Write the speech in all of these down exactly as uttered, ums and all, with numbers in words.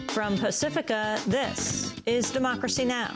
From Pacifica, this is Democracy Now!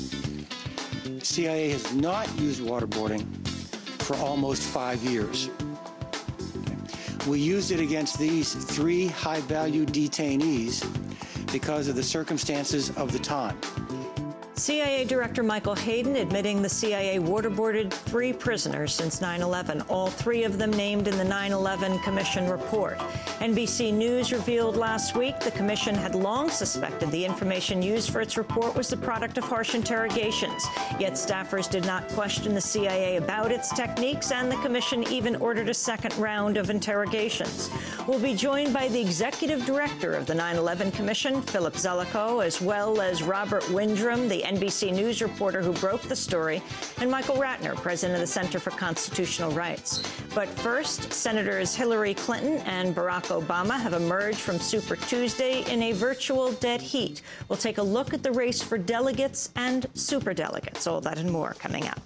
C I A has not used waterboarding for almost five years. We used it against these three high-value detainees because of the circumstances of the time. C I A Director Michael Hayden admitting the C I A waterboarded three prisoners since nine eleven, all three of them named in the nine eleven Commission report. N B C News revealed last week the Commission had long suspected the information used for its report was the product of harsh interrogations. Yet staffers did not question the C I A about its techniques, and the Commission even ordered a second round of interrogations. We'll be joined by the Executive Director of the nine eleven Commission, Philip Zelikow, as well as Robert Windrum, the N B C News reporter who broke the story, and Michael Ratner, president of the Center for Constitutional Rights. But first, Senators Hillary Clinton and Barack Obama have emerged from Super Tuesday in a virtual dead heat. We'll take a look at the race for delegates and superdelegates. All that and more coming up.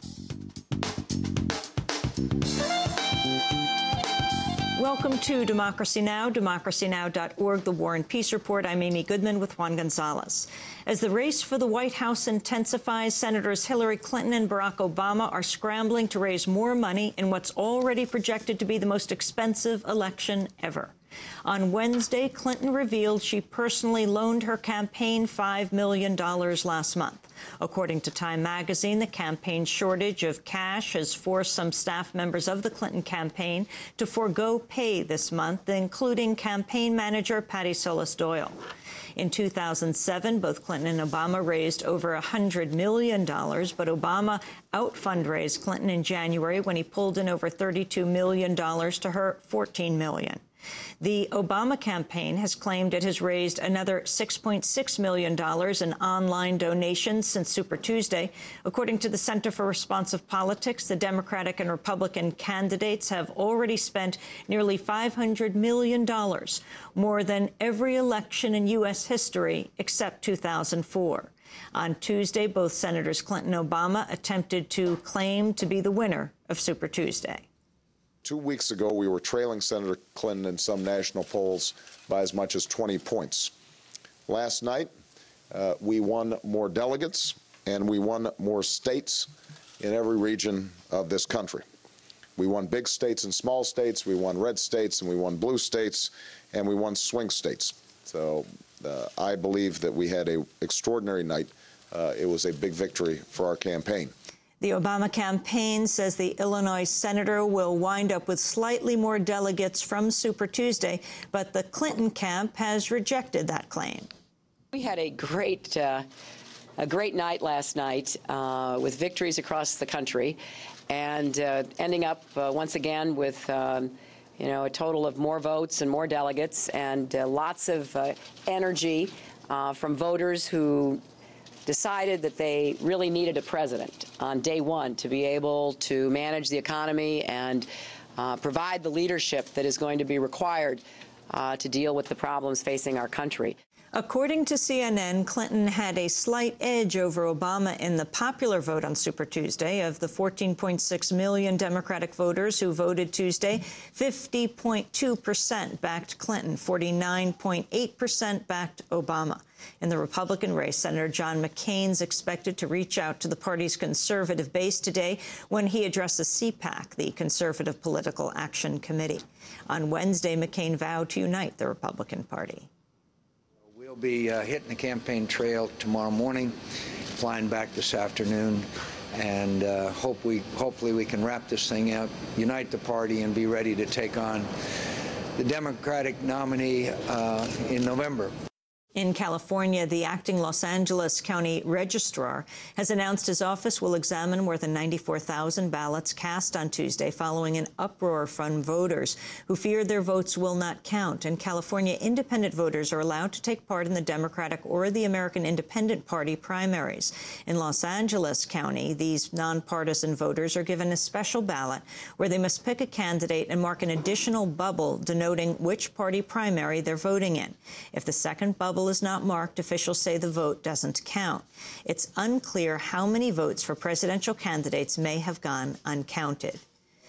Welcome to Democracy Now!, democracy now dot org, the War and Peace Report. I'm Amy Goodman with Juan Gonzalez. As the race for the White House intensifies, Senators Hillary Clinton and Barack Obama are scrambling to raise more money in what's already projected to be the most expensive election ever. On Wednesday, Clinton revealed she personally loaned her campaign five million dollars last month. According to Time magazine, the campaign shortage of cash has forced some staff members of the Clinton campaign to forego pay this month, including campaign manager Patty Solis Doyle. In two thousand seven, both Clinton and Obama raised over one hundred million dollars, but Obama out-fundraised Clinton in January when he pulled in over thirty-two million dollars to her fourteen million dollars. The Obama campaign has claimed it has raised another six point six million dollars in online donations since Super Tuesday. According to the Center for Responsive Politics, the Democratic and Republican candidates have already spent nearly five hundred million dollars, more than every election in U S history except two thousand four. On Tuesday, both Senators Clinton and Obama attempted to claim to be the winner of Super Tuesday. Two weeks ago, we were trailing Senator Clinton in some national polls by as much as twenty points. Last night, uh, we won more delegates, and we won more states in every region of this country. We won big states and small states, we won red states, and we won blue states, and we won swing states. So uh, I believe that we had an extraordinary night. Uh, it was a big victory for our campaign. The Obama campaign says the Illinois senator will wind up with slightly more delegates from Super Tuesday, but the Clinton camp has rejected that claim. We had a great, uh, a great night last night uh, with victories across the country, and uh, ending up uh, once again with, um, you know, a total of more votes and more delegates, and uh, lots of uh, energy uh, from voters who decided that they really needed a president on day one to be able to manage the economy and uh, provide the leadership that is going to be required uh, to deal with the problems facing our country. According to C N N, Clinton had a slight edge over Obama in the popular vote on Super Tuesday. Of the fourteen point six million Democratic voters who voted Tuesday, fifty point two percent backed Clinton, forty-nine point eight percent backed Obama. In the Republican race, Senator John McCain's expected to reach out to the party's conservative base today when he addresses C PAC, the Conservative Political Action Committee. On Wednesday, McCain vowed to unite the Republican Party. We'll be uh, hitting the campaign trail tomorrow morning, flying back this afternoon, and uh, hope we, hopefully we can wrap this thing out, unite the party, and be ready to take on the Democratic nominee uh, in November. In California, the acting Los Angeles County Registrar has announced his office will examine more than ninety-four thousand ballots cast on Tuesday following an uproar from voters who fear their votes will not count. In California, independent voters are allowed to take part in the Democratic or the American Independent Party primaries. In Los Angeles County, these nonpartisan voters are given a special ballot where they must pick a candidate and mark an additional bubble denoting which party primary they're voting in. If the second bubble is not marked, officials say the vote doesn't count. It's unclear how many votes for presidential candidates may have gone uncounted.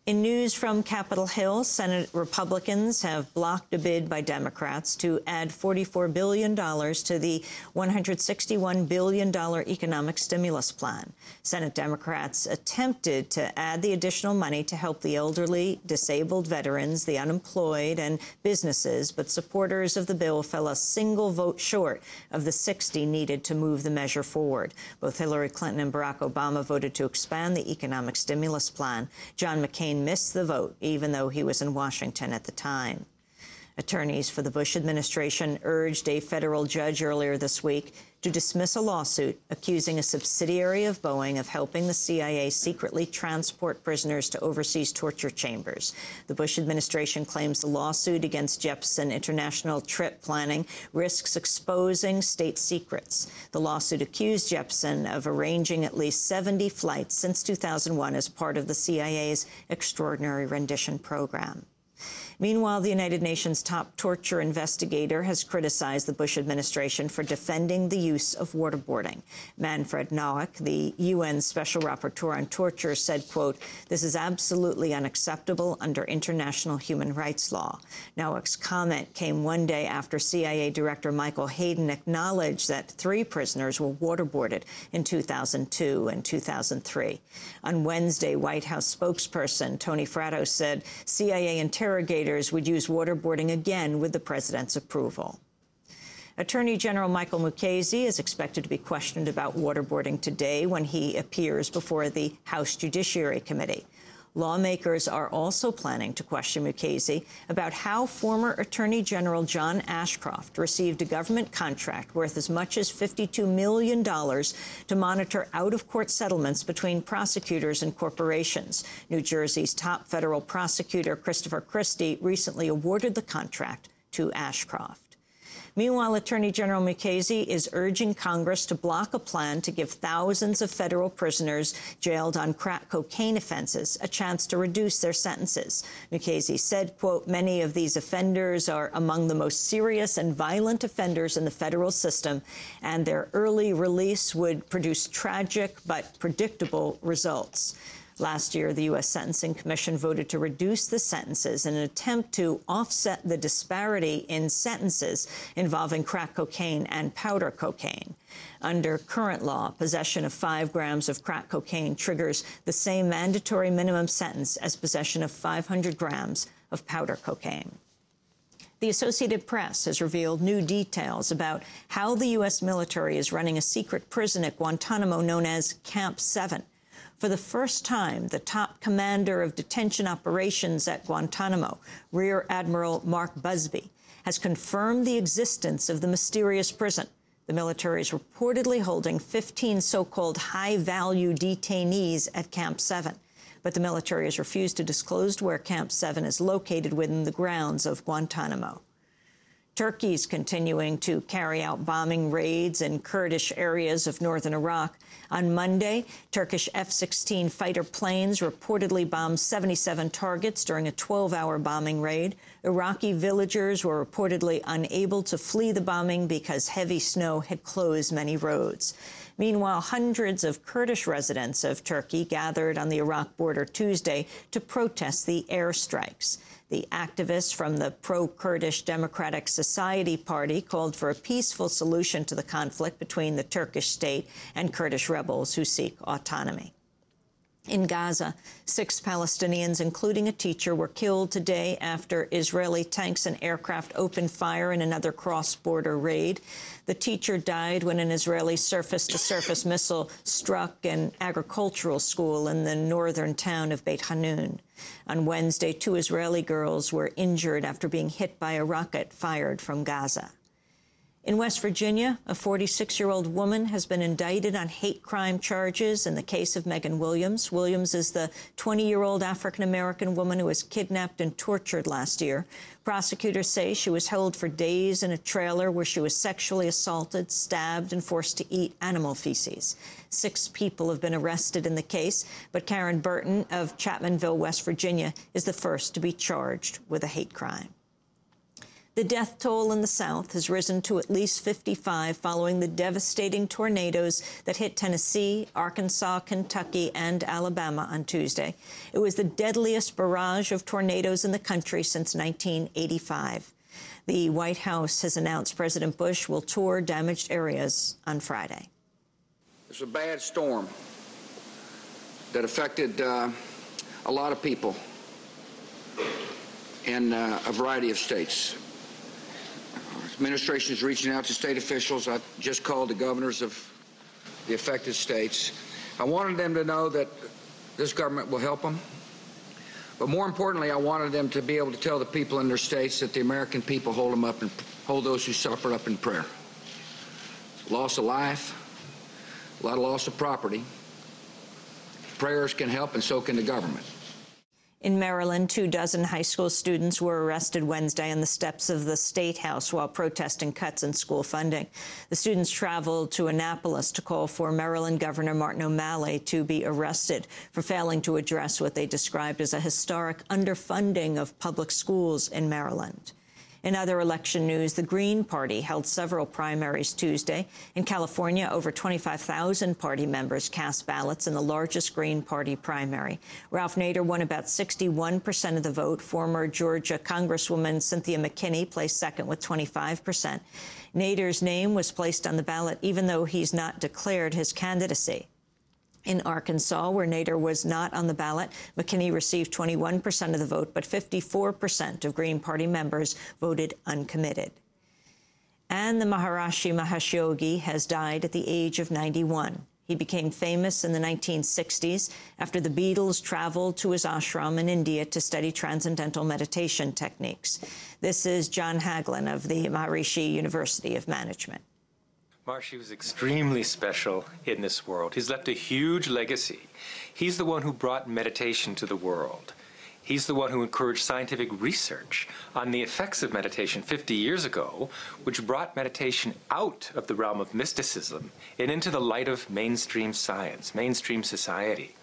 In news from Capitol Hill, Senate Republicans have blocked a bid by Democrats to add forty-four billion dollars to the one hundred sixty-one billion dollars economic stimulus plan. Senate Democrats attempted to add the additional money to help the elderly, disabled veterans, the unemployed, and businesses, but supporters of the bill fell a single vote short of the sixty needed to move the measure forward. Both Hillary Clinton and Barack Obama voted to expand the economic stimulus plan. John McCain missed the vote, even though he was in Washington at the time. Attorneys for the Bush administration urged a federal judge earlier this week to dismiss a lawsuit accusing a subsidiary of Boeing of helping the C I A secretly transport prisoners to overseas torture chambers. The Bush administration claims the lawsuit against Jeppesen International Trip Planning risks exposing state secrets. The lawsuit accused Jeppesen of arranging at least seventy flights since two thousand one as part of the C I A's Extraordinary Rendition Program. Meanwhile, the United Nations top torture investigator has criticized the Bush administration for defending the use of waterboarding. Manfred Nauck, the U N Special Rapporteur on Torture, said, quote, "This is absolutely unacceptable under international human rights law." Nauck's comment came one day after C I A Director Michael Hayden acknowledged that three prisoners were waterboarded in two thousand two and two thousand three. On Wednesday, White House spokesperson Tony Fratto said C I A interrogators would use waterboarding again with the president's approval. Attorney General Michael Mukasey is expected to be questioned about waterboarding today when he appears before the House Judiciary Committee. Lawmakers are also planning to question Mukasey about how former Attorney General John Ashcroft received a government contract worth as much as fifty-two million dollars to monitor out-of-court settlements between prosecutors and corporations. New Jersey's top federal prosecutor, Christopher Christie, recently awarded the contract to Ashcroft. Meanwhile, Attorney General Mukasey is urging Congress to block a plan to give thousands of federal prisoners jailed on crack cocaine offenses a chance to reduce their sentences. Mukasey said, quote, "Many of these offenders are among the most serious and violent offenders in the federal system, and their early release would produce tragic but predictable results." Last year, the U S Sentencing Commission voted to reduce the sentences in an attempt to offset the disparity in sentences involving crack cocaine and powder cocaine. Under current law, possession of five grams of crack cocaine triggers the same mandatory minimum sentence as possession of five hundred grams of powder cocaine. The Associated Press has revealed new details about how the U S military is running a secret prison at Guantanamo known as Camp seven. For the first time, the top commander of detention operations at Guantanamo, Rear Admiral Mark Busby, has confirmed the existence of the mysterious prison. The military is reportedly holding fifteen so-called high-value detainees at Camp seven, but the military has refused to disclose where Camp seven is located within the grounds of Guantanamo. Turkey's continuing to carry out bombing raids in Kurdish areas of northern Iraq. On Monday, Turkish F sixteen fighter planes reportedly bombed seventy-seven targets during a twelve-hour bombing raid. Iraqi villagers were reportedly unable to flee the bombing because heavy snow had closed many roads. Meanwhile, hundreds of Kurdish residents of Turkey gathered on the Iraq border Tuesday to protest the airstrikes. The activists from the pro-Kurdish Democratic Society Party called for a peaceful solution to the conflict between the Turkish state and Kurdish rebels who seek autonomy. In Gaza, six Palestinians, including a teacher, were killed today after Israeli tanks and aircraft opened fire in another cross-border raid. The teacher died when an Israeli surface-to-surface missile struck an agricultural school in the northern town of Beit Hanun. On Wednesday, two Israeli girls were injured after being hit by a rocket fired from Gaza. In West Virginia, a forty-six-year-old woman has been indicted on hate crime charges in the case of Megan Williams. Williams is the twenty-year-old African-American woman who was kidnapped and tortured last year. Prosecutors say she was held for days in a trailer where she was sexually assaulted, stabbed, and forced to eat animal feces. Six people have been arrested in the case, but Karen Burton of Chapmanville, West Virginia, is the first to be charged with a hate crime. The death toll in the South has risen to at least fifty-five following the devastating tornadoes that hit Tennessee, Arkansas, Kentucky, and Alabama on Tuesday. It was the deadliest barrage of tornadoes in the country since nineteen eighty-five. The White House has announced President Bush will tour damaged areas on Friday. It's a bad storm that affected uh, a lot of people in uh, a variety of states. Administration is reaching out to state officials. I just called the governors of the affected states. I wanted them to know that this government will help them. But more importantly, I wanted them to be able to tell the people in their states that the American people hold them up and hold those who suffer up in prayer. Loss of life, a lot of loss of property. Prayers can help, and so can the government. In Maryland, two dozen high school students were arrested Wednesday on the steps of the State House while protesting cuts in school funding. The students traveled to Annapolis to call for Maryland Governor Martin O'Malley to be arrested for failing to address what they described as a historic underfunding of public schools in Maryland. In other election news, the Green Party held several primaries Tuesday. In California, over twenty-five thousand party members cast ballots in the largest Green Party primary. Ralph Nader won about sixty-one percent of the vote. Former Georgia Congresswoman Cynthia McKinney placed second with twenty-five percent. Nader's name was placed on the ballot even though he's not declared his candidacy. In Arkansas, where Nader was not on the ballot, McKinney received twenty-one percent of the vote, but fifty-four percent of Green Party members voted uncommitted. And the Maharishi Mahesh Yogi has died at the age of ninety-one. He became famous in the nineteen sixties after the Beatles traveled to his ashram in India to study transcendental meditation techniques. This is John Hagelin of the Maharishi University of Management. Maharishi was extremely special in this world. He's left a huge legacy. He's the one who brought meditation to the world. He's the one who encouraged scientific research on the effects of meditation fifty years ago, which brought meditation out of the realm of mysticism and into the light of mainstream science, mainstream society.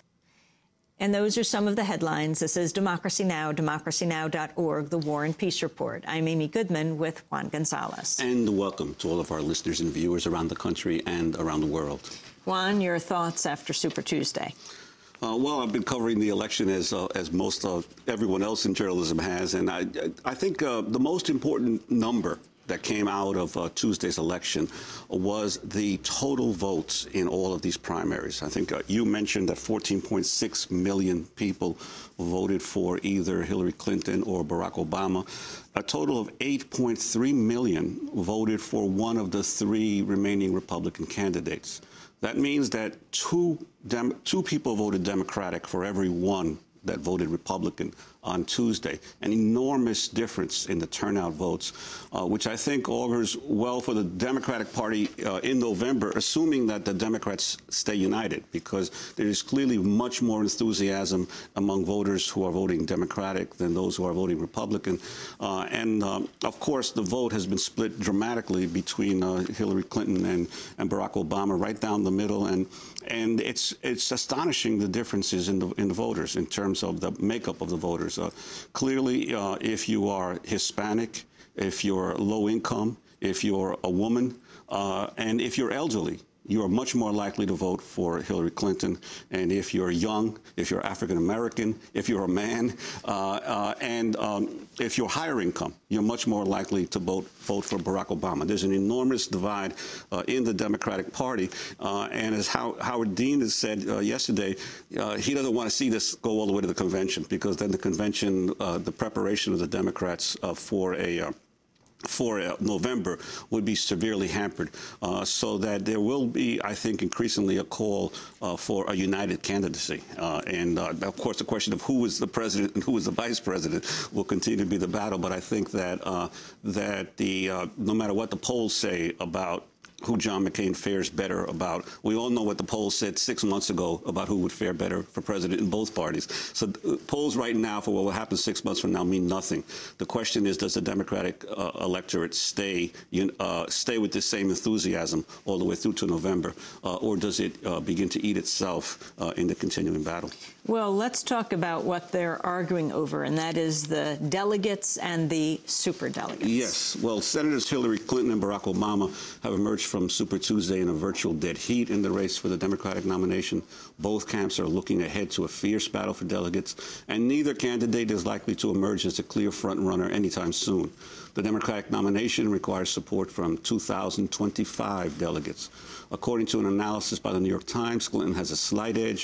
And those are some of the headlines. This is Democracy Now!, democracy now dot org, the War and Peace Report. I'm Amy Goodman with Juan Gonzalez. And welcome to all of our listeners and viewers around the country and around the world. Juan, your thoughts after Super Tuesday? Uh, well, I've been covering the election as uh, as most of everyone else in journalism has, and I I think uh, the most important number that came out of uh, Tuesday's election was the total votes in all of these primaries. I think uh, you mentioned that fourteen point six million people voted for either Hillary Clinton or Barack Obama. A total of eight point three million voted for one of the three remaining Republican candidates. That means that two, Dem- two people voted Democratic for every one that voted Republican on Tuesday. An enormous difference in the turnout votes, uh, which I think augurs well for the Democratic Party uh, in November, assuming that the Democrats stay united, because there is clearly much more enthusiasm among voters who are voting Democratic than those who are voting Republican. Uh, and, um, of course, the vote has been split dramatically between uh, Hillary Clinton and, and Barack Obama, right down the middle. And and it's it's astonishing the differences in the in the voters in terms of the makeup of the voters. Uh, clearly, uh, if you are Hispanic, if you're low income, if you're a woman, uh, and if you're elderly, you are much more likely to vote for Hillary Clinton. And if you're young, if you're African American, if you're a man, uh, uh, and um, if you're higher income, you're much more likely to vote vote for Barack Obama. There's an enormous divide uh, in the Democratic Party, uh, and as How Howard Dean has said uh, yesterday, uh, he doesn't want to see this go all the way to the convention, because then the convention, uh, the preparation of the Democrats uh, for a uh, for uh, November would be severely hampered, uh, so that there will be, I think, increasingly a call uh, for a united candidacy. Uh, and, uh, of course, the question of who is the president and who is the vice president will continue to be the battle. But I think that uh, that the uh, no matter what the polls say about who John McCain fares better about. We all know what the polls said six months ago about who would fare better for president in both parties. So uh, polls right now for what will happen six months from now mean nothing. The question is, does the Democratic uh, electorate stay uh, stay with the same enthusiasm all the way through to November, uh, or does it uh, begin to eat itself uh, in the continuing battle? Well, let's talk about what they're arguing over, and that is the delegates and the superdelegates. Yes. Well, Senators Hillary Clinton and Barack Obama have emerged from Super Tuesday in a virtual dead heat in the race for the Democratic nomination. Both camps are looking ahead to a fierce battle for delegates, and neither candidate is likely to emerge as a clear front-runner anytime soon. The Democratic nomination requires support from two thousand twenty-five delegates. According to an analysis by the New York Times, Clinton has a slight edge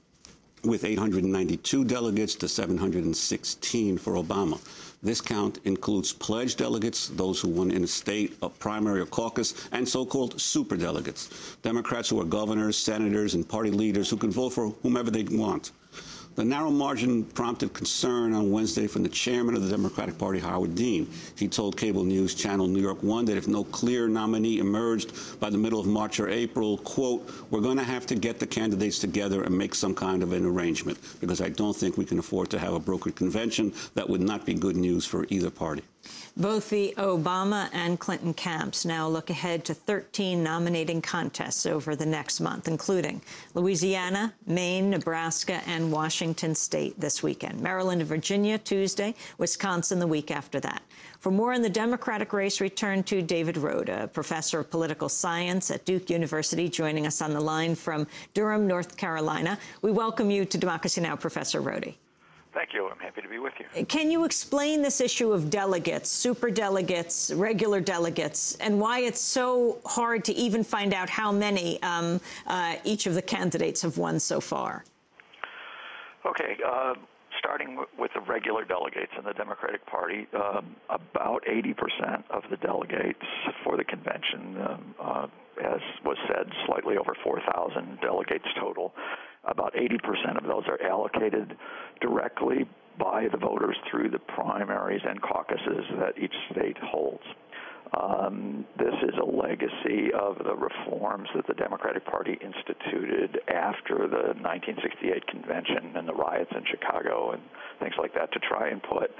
with eight hundred ninety-two delegates to seven hundred sixteen for Obama. This count includes pledged delegates, those who won in a state, a primary or caucus, and so-called superdelegates, Democrats who are governors, senators, and party leaders who can vote for whomever they want. The narrow margin prompted concern on Wednesday from the chairman of the Democratic Party, Howard Dean. He told cable news channel New York One that if no clear nominee emerged by the middle of March or April, quote, we're going to have to get the candidates together and make some kind of an arrangement, because I don't think we can afford to have a brokered convention. That would not be good news for either party. Both the Obama and Clinton camps now look ahead to thirteen nominating contests over the next month, including Louisiana, Maine, Nebraska, and Washington State this weekend, Maryland and Virginia Tuesday, Wisconsin the week after that. For more on the Democratic race, return to David Rhoda, a professor of political science at Duke University, joining us on the line from Durham, North Carolina. We welcome you to Democracy Now!, Professor Rhoda. Thank you. I'm happy to be with you. Can you explain this issue of delegates, super delegates, regular delegates, and why it's so hard to even find out how many um, uh, each of the candidates have won so far? Okay. Uh, starting w- with the regular delegates in the Democratic Party, um, about eighty percent of the delegates for the convention, um, uh, as was said, slightly over four thousand delegates total. About eighty percent of those are allocated directly by the voters through the primaries and caucuses that each state holds. Um, this is a legacy of the reforms that the Democratic Party instituted after the nineteen sixty-eight convention and the riots in Chicago and things like that, to try and put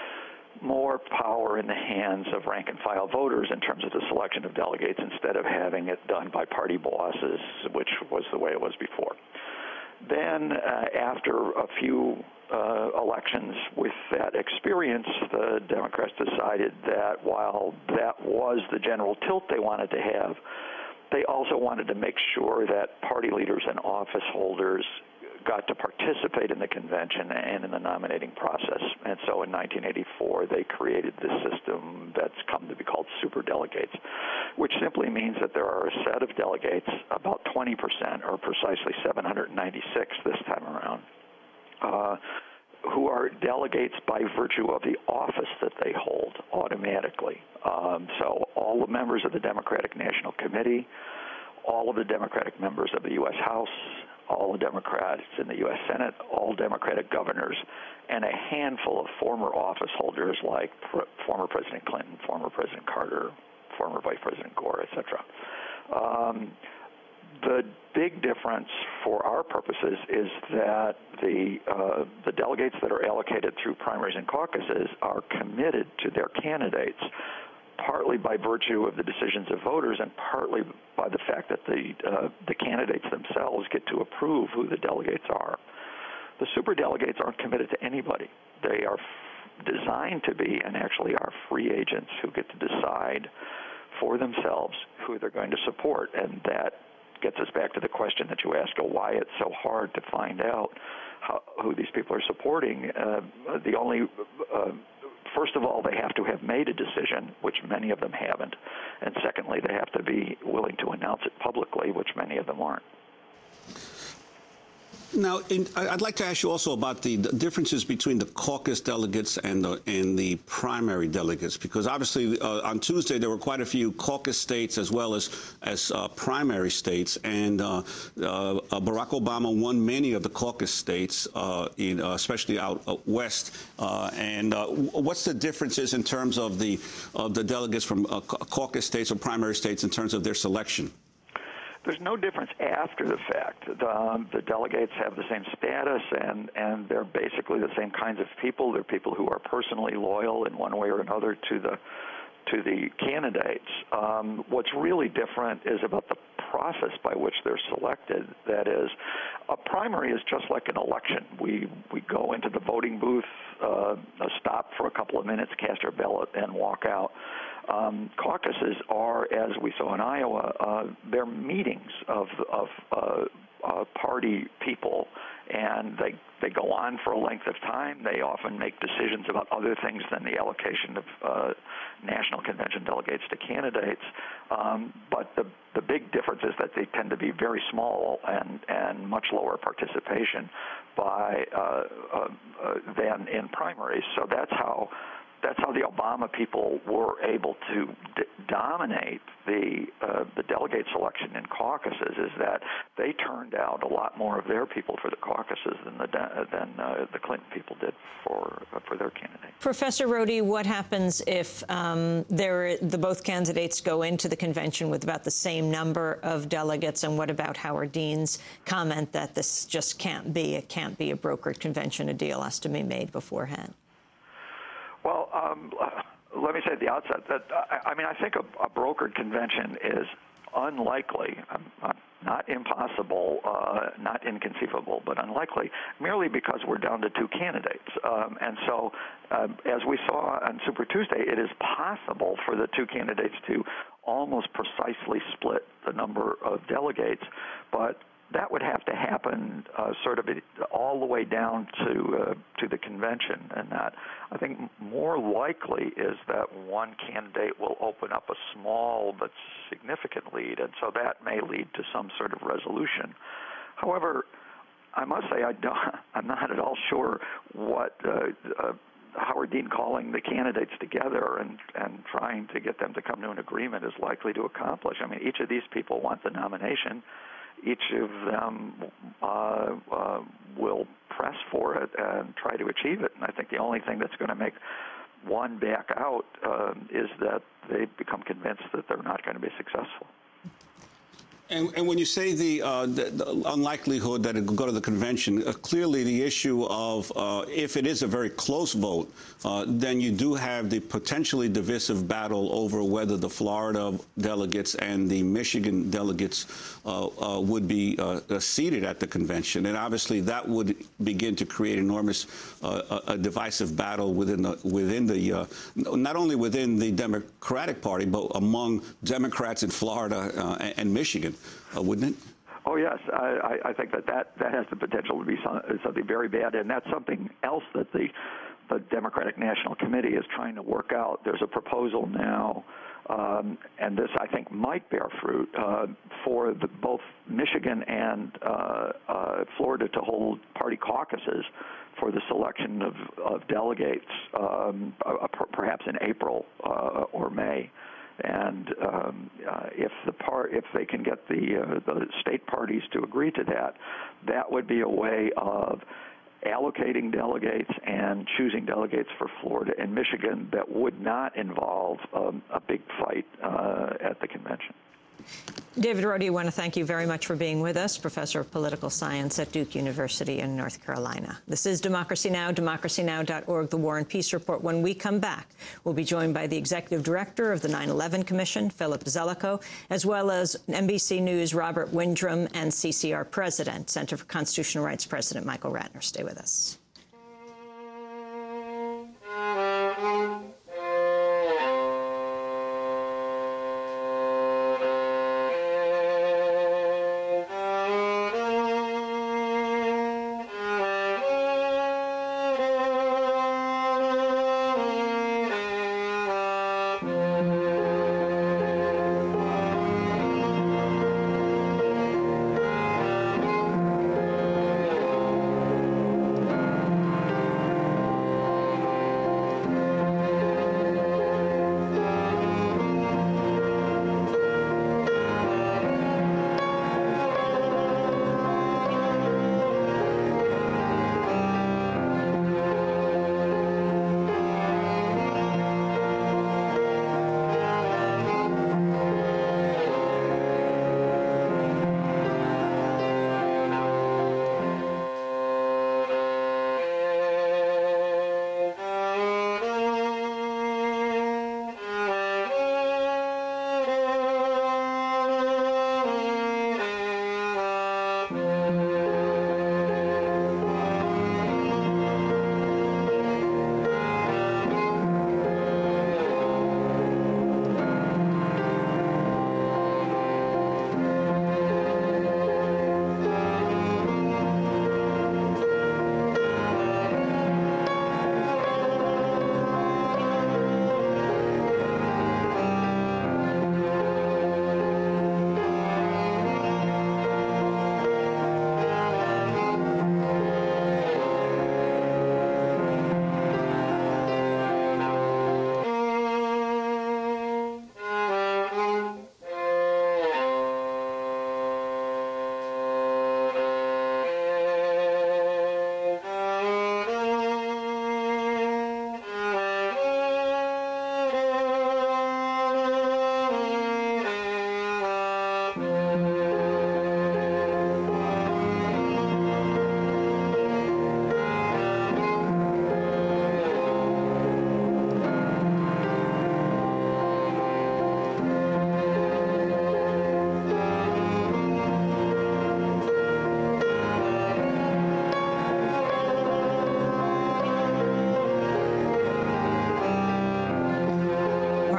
more power in the hands of rank-and-file voters in terms of the selection of delegates, instead of having it done by party bosses, which was the way it was before. Then, uh, after a few uh, elections with that experience, the Democrats decided that while that was the general tilt they wanted to have, they also wanted to make sure that party leaders and office holders got to participate in the convention and in the nominating process. And so in nineteen eighty-four, they created this system that's come to be called superdelegates, which simply means that there are a set of delegates, about twenty percent, or precisely seven hundred ninety-six this time around, uh, who are delegates by virtue of the office that they hold automatically. Um, so all the members of the Democratic National Committee, all of the Democratic members of the U S House, all the Democrats in the U S Senate, all Democratic governors, and a handful of former office holders like pr- former President Clinton, former President Carter, former Vice President Gore, et cetera. Um, the big difference for our purposes is that the uh, the delegates that are allocated through primaries and caucuses are committed to their candidates, partly by virtue of the decisions of voters and partly by the fact that the uh, the candidates themselves get to approve who the delegates are. The superdelegates aren't committed to anybody. They are f- designed to be, and actually are, free agents who get to decide for themselves who they're going to support. And that gets us back to the question that you asked, why it's so hard to find out how, who these people are supporting. Uh, the only uh, First of all, they have to have made a decision, which many of them haven't. And secondly, they have to be willing to announce it publicly, which many of them aren't. Now, in, I'd like to ask you also about the, the differences between the caucus delegates and the, and the primary delegates, because obviously uh, on Tuesday there were quite a few caucus states as well as as uh, primary states, and uh, uh, Barack Obama won many of the caucus states, uh, in, uh, especially out uh, west. Uh, and uh, what's the differences in terms of the of the delegates from uh, caucus states or primary states in terms of their selection? There's no difference after the fact. The, um, the delegates have the same status, and, and they're basically the same kinds of people. They're people who are personally loyal in one way or another to the to the candidates. Um, what's really different is about the process by which they're selected. That is, a primary is just like an election. We we go into the voting booth, uh, stop for a couple of minutes, cast our ballot, and walk out. Um, caucuses are, as we saw in Iowa, uh, they're meetings of of uh, uh, party people, and they they go on for a length of time. They often make decisions about other things than the allocation of uh, national convention delegates to candidates. Um, but the the big difference is that they tend to be very small and and much lower participation by uh, uh, uh, than in primaries. So that's how. That's how the Obama people were able to d- dominate the uh, the delegate selection in caucuses. Is that they turned out a lot more of their people for the caucuses than the than uh, the Clinton people did for uh, for their candidate. Professor Rohde, what happens if um, there the both candidates go into the convention with about the same number of delegates? And what about Howard Dean's comment that this just can't be it can't be a brokered convention? A deal has to be made beforehand. Well, um, uh, let me say at the outset that, uh, I mean, I think a, a brokered convention is unlikely, um, uh, not impossible, uh, not inconceivable, but unlikely, merely because we're down to two candidates. Um, and so, uh, as we saw on Super Tuesday, it is possible for the two candidates to almost precisely split the number of delegates, but that would have to happen uh, sort of all the way down to uh, to the convention, and that I think more likely is that one candidate will open up a small but significant lead, and so that may lead to some sort of resolution. However, I must say I don't, I'm not at all sure what uh, uh, Howard Dean calling the candidates together and, and trying to get them to come to an agreement is likely to accomplish. I mean, each of these people want the nomination. Each of them uh, uh, will press for it and try to achieve it. And I think the only thing that's going to make one back out uh, is that they become convinced that they're not going to be successful. And, and when you say the, uh, the, the unlikelihood that it will go to the convention, uh, clearly the issue of uh, if it is a very close vote, uh, then you do have the potentially divisive battle over whether the Florida delegates and the Michigan delegates uh, uh, would be uh, seated at the convention. And obviously that would begin to create enormous uh, a, a divisive battle within the, within the uh, not only within the Democratic Party, but among Democrats in Florida uh, and, and Michigan. Uh, wouldn't it? Oh, yes. I, I think that, that that has the potential to be some, something very bad, and that's something else that the, the Democratic National Committee is trying to work out. There's a proposal now, um, and this, I think, might bear fruit, uh, for the, both Michigan and uh, uh, Florida to hold party caucuses for the selection of, of delegates, um, uh, perhaps in April uh, or May. And um, uh, if the par- if they can get the uh, the state parties to agree to that, that would be a way of allocating delegates and choosing delegates for Florida and Michigan that would not involve um, a big fight uh, at the convention. David Rohde, I want to thank you very much for being with us, Professor of Political Science at Duke University in North Carolina. This is Democracy Now!, democracy now dot org, the War and Peace Report. When we come back, we'll be joined by the Executive Director of the nine eleven Commission, Philip Zelikow, as well as N B C News' Robert Windrum and C C R President, Center for Constitutional Rights President Michael Ratner. Stay with us.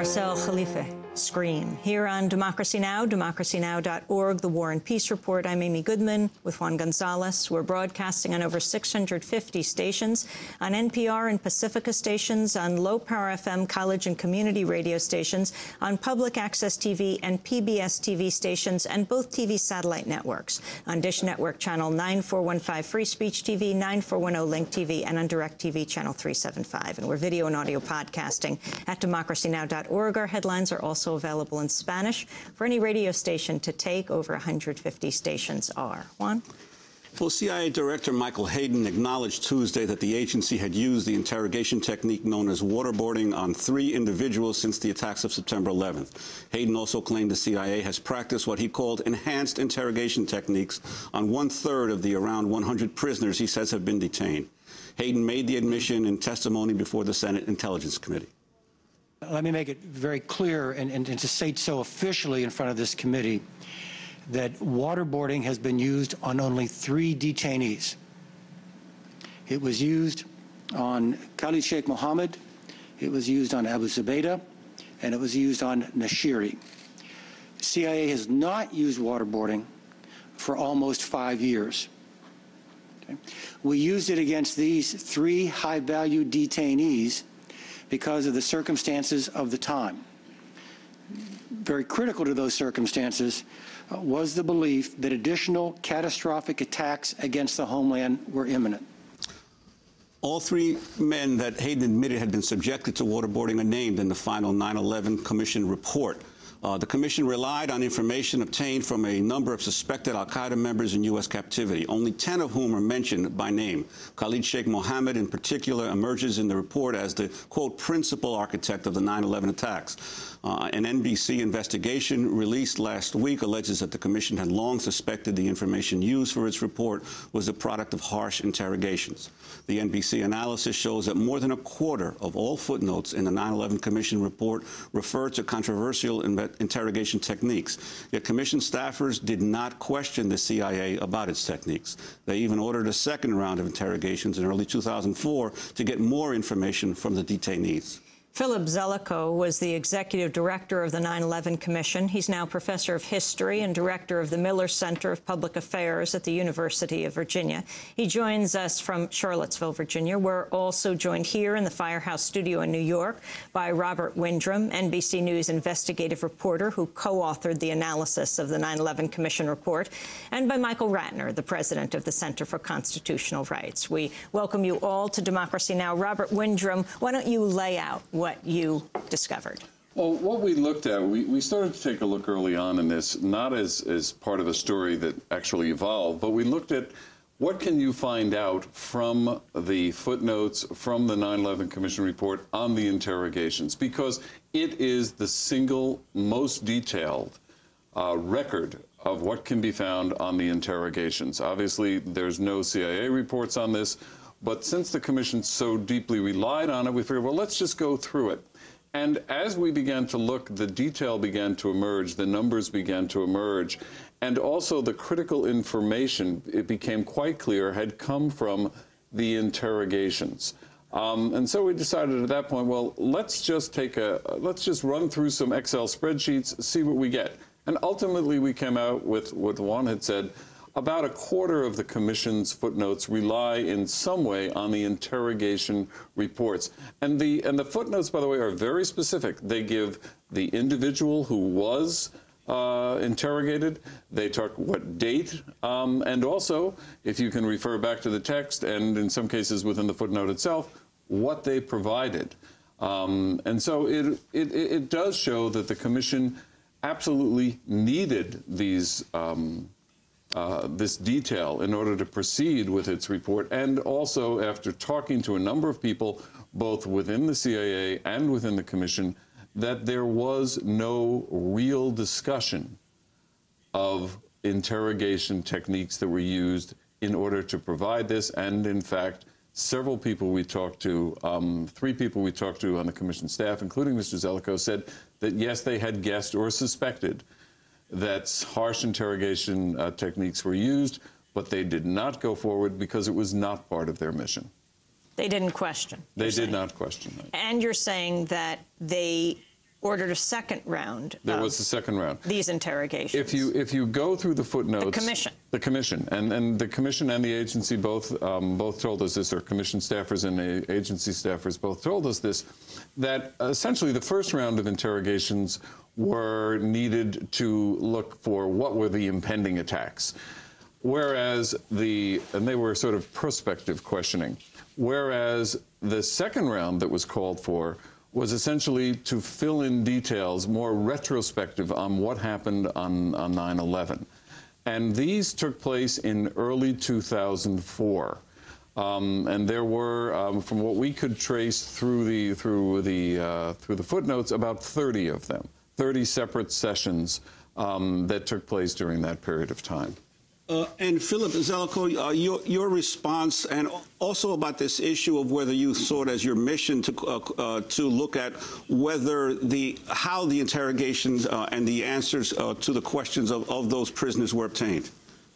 Marcel Khalife, Scream. Here on Democracy Now!, democracy now dot org, The War and Peace Report. I'm Amy Goodman with Juan Gonzalez. We're broadcasting on over six hundred fifty stations, on N P R and Pacifica stations, on low-power F M college and community radio stations, on public access T V and P B S T V stations, and both T V satellite networks, on Dish Network Channel nine four one five Free Speech T V, nine four one zero Link T V, and on DirecTV Channel three seventy-five. And we're video and audio podcasting at democracy now dot org. Our headlines are also available in Spanish for any radio station to take. Over one hundred fifty stations are. Juan? Well, C I A Director Michael Hayden acknowledged Tuesday that the agency had used the interrogation technique known as waterboarding on three individuals since the attacks of September eleventh. Hayden also claimed the C I A has practiced what he called enhanced interrogation techniques on one-third of the around one hundred prisoners he says have been detained. Hayden made the admission in testimony before the Senate Intelligence Committee. Let me make it very clear and, and, and to state so officially in front of this committee that waterboarding has been used on only three detainees. It was used on Khalid Sheikh Mohammed, it was used on Abu Zubaydah, and it was used on Nashiri. C I A has not used waterboarding for almost five years. Okay. We used it against these three high-value detainees because of the circumstances of the time. Very critical to those circumstances uh, was the belief that additional catastrophic attacks against the homeland were imminent. All three men that Hayden admitted had been subjected to waterboarding are named in the final nine eleven Commission report. Uh, the Commission relied on information obtained from a number of suspected al-Qaeda members in U S captivity, only ten of whom are mentioned by name. Khalid Sheikh Mohammed, in particular, emerges in the report as the, quote, principal architect of the nine eleven attacks. Uh, an N B C investigation released last week alleges that the Commission had long suspected the information used for its report was the product of harsh interrogations. The N B C analysis shows that more than a quarter of all footnotes in the nine eleven Commission report refer to controversial interrogation techniques. Yet Commission staffers did not question the C I A about its techniques. They even ordered a second round of interrogations in early two thousand four to get more information from the detainees. Philip Zelikow was the executive director of the nine eleven Commission. He's now professor of history and director of the Miller Center of Public Affairs at the University of Virginia. He joins us from Charlottesville, Virginia. We're also joined here in the Firehouse studio in New York by Robert Windrum, N B C News investigative reporter who co-authored the analysis of the nine eleven Commission report, and by Michael Ratner, the president of the Center for Constitutional Rights. We welcome you all to Democracy Now! Robert Windrum, why don't you lay out what what you discovered? Well, what we looked at, we, we started to take a look early on in this, not as, as part of a story that actually evolved, but we looked at what can you find out from the footnotes from the nine eleven Commission report on the interrogations, because it is the single most detailed uh, record of what can be found on the interrogations. Obviously, there's no C I A reports on this, but since the Commission so deeply relied on it, we figured, well, let's just go through it. And as we began to look, the detail began to emerge, the numbers began to emerge, and also the critical information, it became quite clear, had come from the interrogations. Um, and so we decided at that point, well, let's just take a, let's just run through some Excel spreadsheets, see what we get. And ultimately, we came out with what Juan had said. About a quarter of the Commission's footnotes rely in some way on the interrogation reports. And the, and the footnotes, by the way, are very specific. They give the individual who was uh, interrogated, they talk what date, um, and also, if you can refer back to the text, and in some cases within the footnote itself, what they provided. Um, and so it, it, it does show that the Commission absolutely needed these um, Uh, this detail in order to proceed with its report, and also after talking to a number of people, both within the C I A and within the Commission, that there was no real discussion of interrogation techniques that were used in order to provide this. And in fact, several people we talked to, um, three people we talked to on the Commission staff, including Mister Zelikow, said that yes, they had guessed or suspected that harsh interrogation uh, techniques were used, but they did not go forward because it was not part of their mission. They didn't question. They did saying. not question that. And you're saying that they ordered a second round. There of was a second round. These interrogations. If you if you go through the footnotes, the commission, the commission, and and the commission and the agency both um, both told us this, or commission staffers and the agency staffers both told us this, that essentially the first round of interrogations were needed to look for what were the impending attacks, whereas the and they were sort of prospective questioning, whereas the second round that was called for was essentially to fill in details more retrospective on what happened on, on nine eleven. And these took place in early two thousand four. Um, and there were, um, from what we could trace through the, through, the, uh, through the footnotes, about thirty of them, thirty separate sessions um, that took place during that period of time. Uh, and Philip Zelikow, uh, your, your response, and also about this issue of whether you saw it as your mission to uh, uh, to look at whether the how the interrogations uh, and the answers uh, to the questions of, of those prisoners were obtained.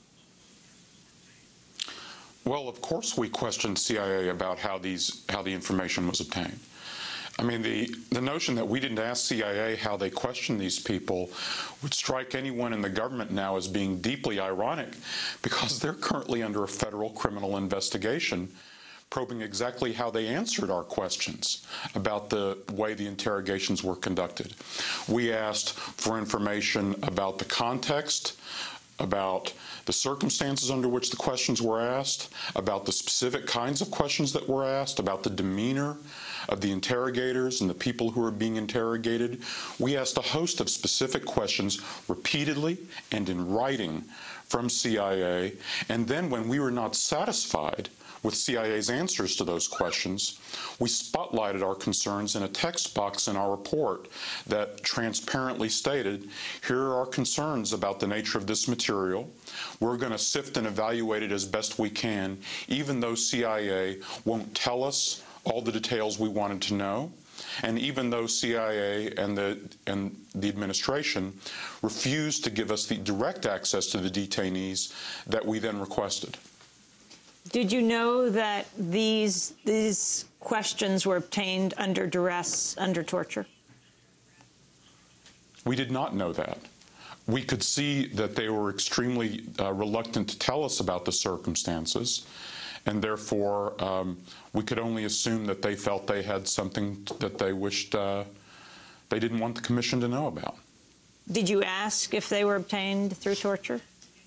Well, of course, we questioned C I A about how these how the information was obtained. I mean, the, the notion that we didn't ask C I A how they questioned these people would strike anyone in the government now as being deeply ironic, because they're currently under a federal criminal investigation probing exactly how they answered our questions about the way the interrogations were conducted. We asked for information about the context, about the circumstances under which the questions were asked, about the specific kinds of questions that were asked, about the demeanor of the interrogators and the people who were being interrogated. We asked a host of specific questions repeatedly and in writing from C I A, and then when we were not satisfied with C I A's answers to those questions, we spotlighted our concerns in a text box in our report that transparently stated, here are our concerns about the nature of this material. We're going to sift and evaluate it as best we can, even though C I A won't tell us all the details we wanted to know, and even though C I A and the and the administration refused to give us the direct access to the detainees that we then requested. Did you know that these these questions were obtained under duress, under torture? We did not know that. We could see that they were extremely uh, reluctant to tell us about the circumstances, and therefore um, we could only assume that they felt they had something that they wished uh, they didn't want the commission to know about. Did you ask if they were obtained through torture?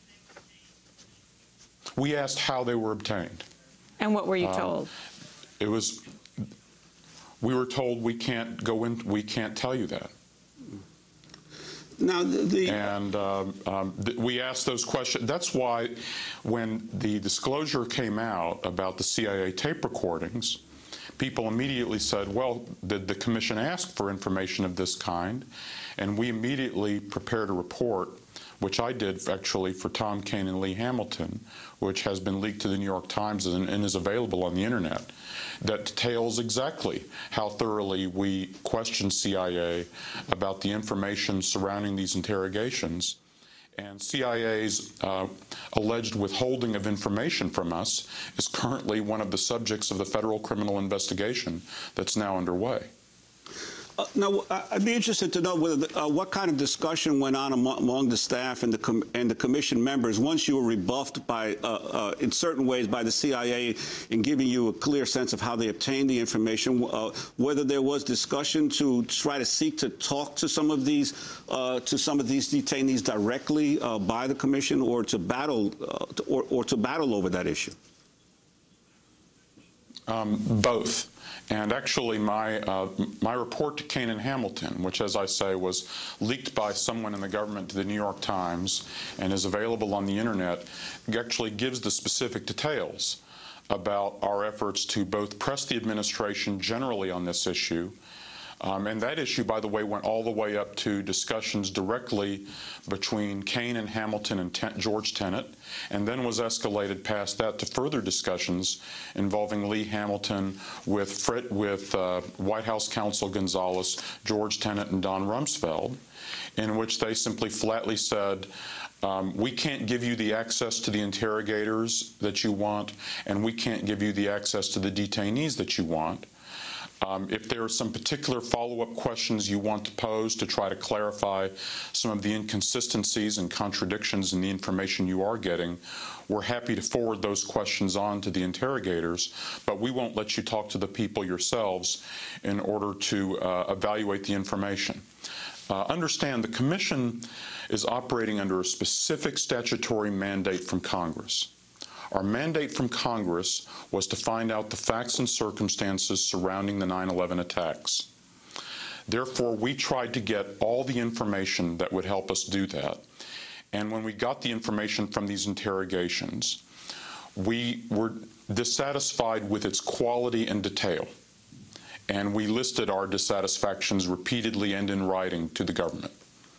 We asked how they were obtained. And what were you um, told? It was, we were told we can't go in, we can't tell you that. Now, the, the and um, um, th we asked those questions. That's why when the disclosure came out about the C I A tape recordings, people immediately said, well, did the commission ask for information of this kind? And we immediately prepared a report, which I did actually for Tom Kean and Lee Hamilton, which has been leaked to the New York Times and, and is available on the internet, that details exactly how thoroughly we questioned C I A about the information surrounding these interrogations. And C I A's uh, alleged withholding of information from us is currently one of the subjects of the federal criminal investigation that's now underway. Uh, now, I'd be interested to know whether the, uh, what kind of discussion went on among, among the staff and the com and the commission members once you were rebuffed by, uh, uh, in certain ways, by the C I A in giving you a clear sense of how they obtained the information. Uh, whether there was discussion to try to seek to talk to some of these uh, to some of these detainees directly uh, by the commission, or to battle uh, to, or, or to battle over that issue. Um, both. And actually, my uh, my report to Kean and Hamilton, which, as I say, was leaked by someone in the government to the New York Times and is available on the internet, actually gives the specific details about our efforts to both press the administration generally on this issue. Um, and that issue, by the way, went all the way up to discussions directly between Kean and Hamilton and Ten George Tenet, and then was escalated past that to further discussions involving Lee Hamilton with, Fred, with uh, White House counsel Gonzales, George Tenet, and Don Rumsfeld, in which they simply flatly said, Um, we can't give you the access to the interrogators that you want, and we can't give you the access to the detainees that you want. Um, if there are some particular follow-up questions you want to pose to try to clarify some of the inconsistencies and contradictions in the information you are getting, we're happy to forward those questions on to the interrogators, but we won't let you talk to the people yourselves in order to uh, evaluate the information. Uh, understand the Commission is operating under a specific statutory mandate from Congress. Our mandate from Congress was to find out the facts and circumstances surrounding the nine eleven attacks. Therefore, we tried to get all the information that would help us do that. And when we got the information from these interrogations, we were dissatisfied with its quality and detail. And we listed our dissatisfactions repeatedly and in writing to the government.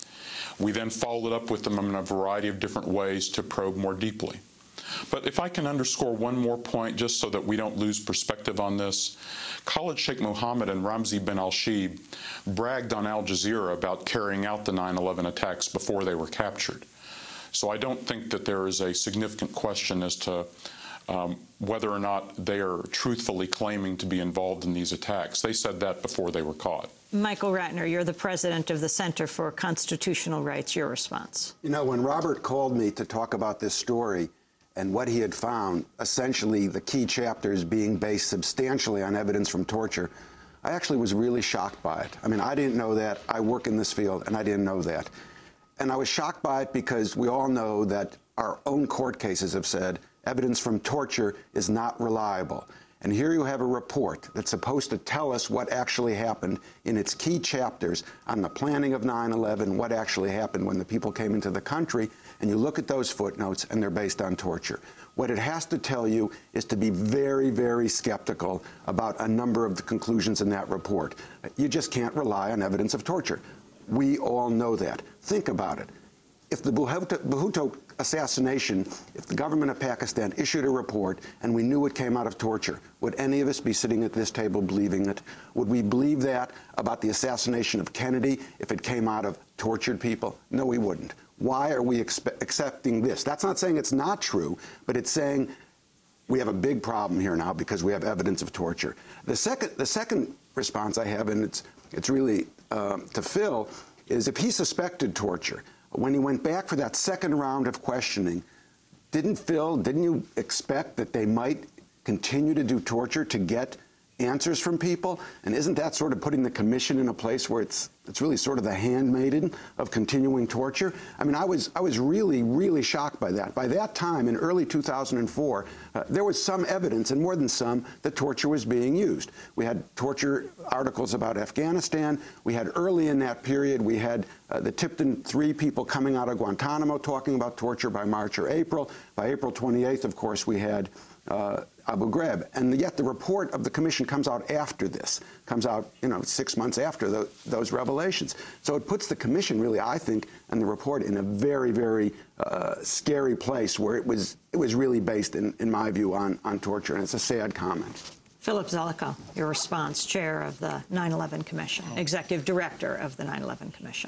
We then followed up with them in a variety of different ways to probe more deeply. But if I can underscore one more point, just so that we don't lose perspective on this, Khalid Sheikh Mohammed and Ramzi bin al-Shibh bragged on Al Jazeera about carrying out the nine eleven attacks before they were captured. So I don't think that there is a significant question as to um, whether or not they are truthfully claiming to be involved in these attacks. They said that before they were caught. Michael Ratner, you're the president of the Center for Constitutional Rights. Your response. You know, when Robert called me to talk about this story and what he had found, essentially the key chapters being based substantially on evidence from torture, I actually was really shocked by it. I mean, I didn't know that. I work in this field, and I didn't know that. And I was shocked by it because we all know that our own court cases have said evidence from torture is not reliable. And here you have a report that's supposed to tell us what actually happened in its key chapters on the planning of nine eleven, what actually happened when the people came into the country, and you look at those footnotes and they're based on torture. What it has to tell you is to be very, very skeptical about a number of the conclusions in that report. You just can't rely on evidence of torture. We all know that. Think about it. If the Bhutto assassination, if the government of Pakistan issued a report and we knew it came out of torture, would any of us be sitting at this table believing it? Would we believe that about the assassination of Kennedy if it came out of tortured people? No, we wouldn't. Why are we accepting this? That's not saying it's not true, but it's saying we have a big problem here now because we have evidence of torture. The second, the second response I have, and it's, it's really um, to Phil, is if he suspected torture, when he went back for that second round of questioning, didn't Phil, didn't you expect that they might continue to do torture to get answers from people? And isn't that sort of putting the commission in a place where it's it's really sort of the handmaiden of continuing torture? I mean, I was I was really, really shocked by that. By that time, in early two thousand four, uh, there was some evidence, and more than some, that torture was being used. We had torture articles about Afghanistan. We had early in that period, we had uh, the Tipton three people coming out of Guantanamo talking about torture by March or April. By April twenty-eighth, of course, we had uh, Abu Ghraib. And yet the report of the commission comes out after this, comes out, you know, six months after the, those revelations. So it puts the commission really, I think, and the report in a very, very uh, scary place where it was it was really based, in, in my view, on, on torture. And it's a sad comment. Philip Zelikow, your response, chair of the nine eleven Commission, executive director of the nine eleven Commission.